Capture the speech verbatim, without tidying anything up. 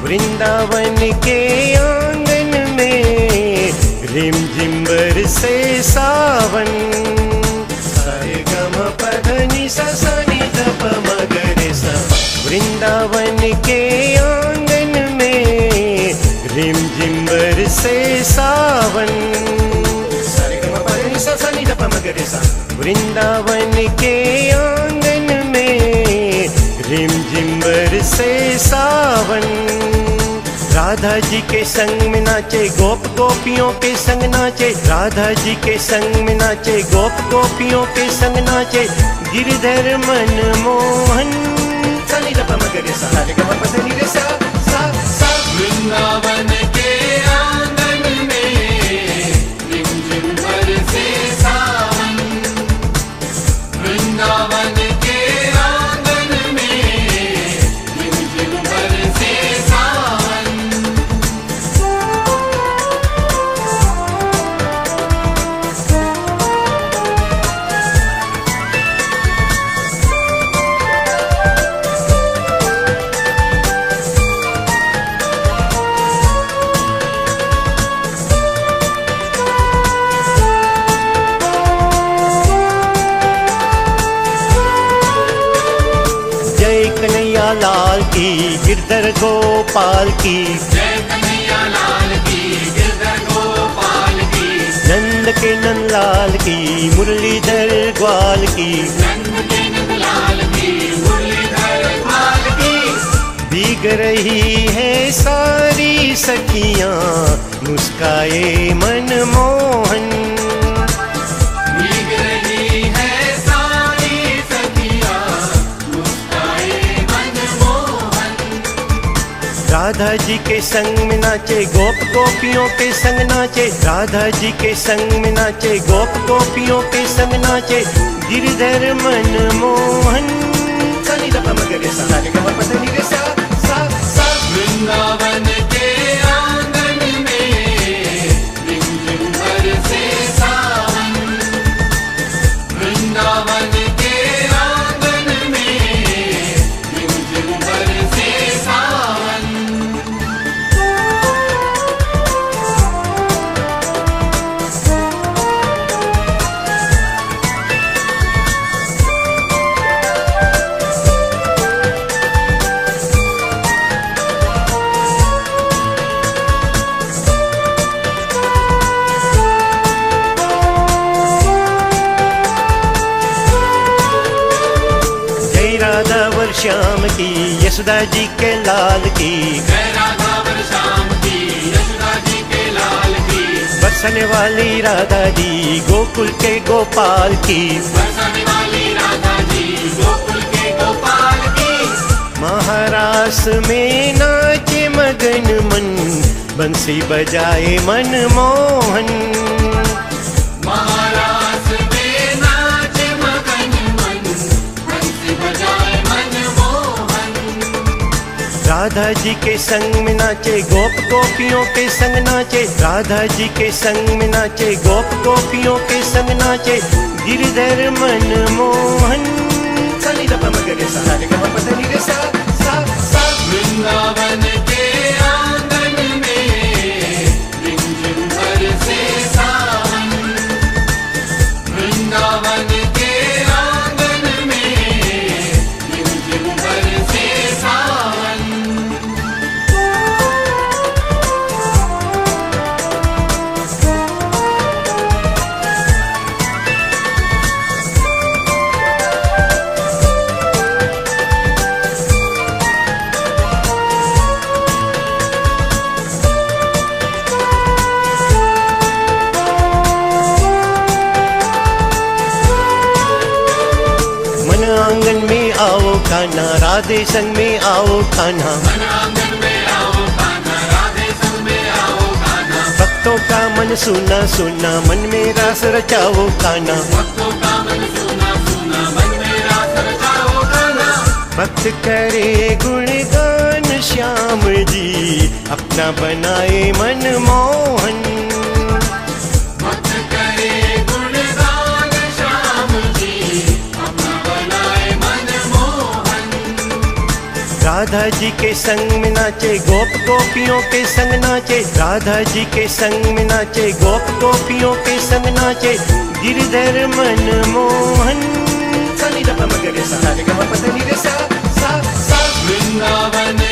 वृंदावन के आंगन में रिम झिम बरसे सावन। सारे गम पध नि सा सा नि ध प म ग रे सा। वृंदावन के आंगन में रिम झिम बरसे सावन। सारे गम पध नि सा सा नि ध प म ग रे सा। वृंदावन के आंगन में रिम झिम बरसे सावन। राधा जी के संग में नाचे गोप गोपियों के संग नाचे। राधा जी के संग में नाचे गोप गोपियों के संग नाचे। गिरधर मन मोहन सनी द प म ग रे सा। रे ग म प ध नि रे सा सा सा। वृंदावन के आंगन में रिम झिम बरसे सावन। वृंदावन के आंगन में रिम झिम बरसे सावन। जय कन्हैया लाल की गिरधर गोपाल की। जय कन्हैया लाल की गिरधर गोपाल की। नंद के नंदलाल की मुरलीधर ग्वाल की। नंद के नंदलाल की मुरलीधर ग्वाल की। भीग रही है सारी सखियां मुस्काए मनमोहन। भीग रही है सारी सखियां मुस्काए मनमोहन। राधा जी के संग में नाचे गोप गोपियों के संग नाचे। राधा जी के संग में नाचे गोप गोपियों के संग नाचे। गिरधर मन मोहन सनी द प म ग रे सा। रे ग म प ध नि रे सा सा सा। वृंदावन के आंगन में रिम झिम बरसे सावन। वृंदावन के आंगन में रिम झिम बरसे सावन। जय राधा वर श्याम की यशोदा जी के लाल की। जय राधा वर श्याम की यशोदा जी के लाल की। बरसने वाली राधा जी गोकुल के गोपाल की। बरसाने वाली राधा जी गोकुल के गोपाल की। महारास में नाचे मगन मन बंसी बजाए मनमोहन। महारास में नाच मगन मन बंसी बजाए मनमोहन। राधा जी के संग में नाचे गोप गोपियों के संग नाचे। राधा जी के संग में नाचे गोप गोपियों के संग नाचे। गिरधर मन मोहन सनी द प म ग रे सा। रे ग म प ध नि रे सा सा सा। वृंदावन के आंगन में रिम झिम बरसे सावन। वृंदावन के आंगन में रिम झिम बरसे सावन। मन आंगन में आओ कान्हा राधे संग में आओ कान्हा। मन आंगन में आओ कान्हा राधे संग में आओ कान्हा। भक्तों का मन सुना सुना मन में रास रचाओ कान्हा। भक्तों का मन सुना सुना मन में रास रचाओ कान्हा। भक्त करे गुणगान श्याम जी अपना बनाए मनमोहन। भक्त करे गुणगान श्याम जी अपना बनाए मनमोहन। राधा जी के संग में नाचे गोप गोपियों के संग नाचे, राधा जी के संग में नाचे गोप गोपियों के संग नाचे, गिरधर मनमोहन। सा नी ध प म ग रे सा रे ग म प ध नि रे सा सा सा। वृंदावन